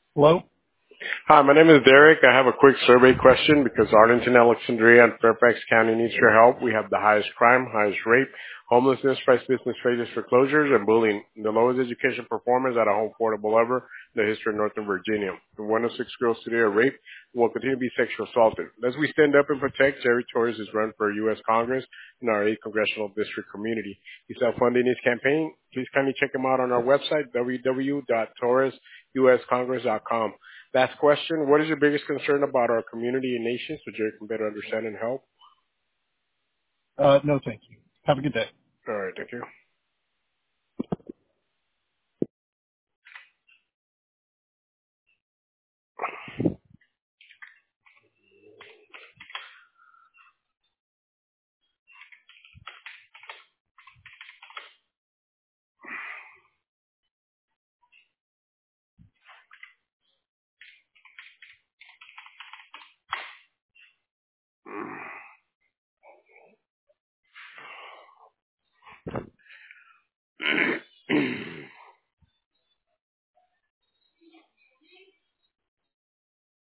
Hello? Hi, my name is Derek. I have a quick survey question because Arlington, Alexandria, and Fairfax County needs your help. We have the highest crime, highest rape, homelessness, price business failures, foreclosures, and bullying. The lowest education performance at a home affordable ever in the history of Northern Virginia. The 106 girls today are raped and will continue to be sexual assaulted. As we stand up and protect, Jerry Torres is run for U.S. Congress in our 8th Congressional District community. He's self-funding his campaign. Please kindly check him out on our website, www.torresuscongress.com. Last question. What is your biggest concern about our community and nation so Jerry can better understand and help? No, thank you. Have a good day. All right. Thank you.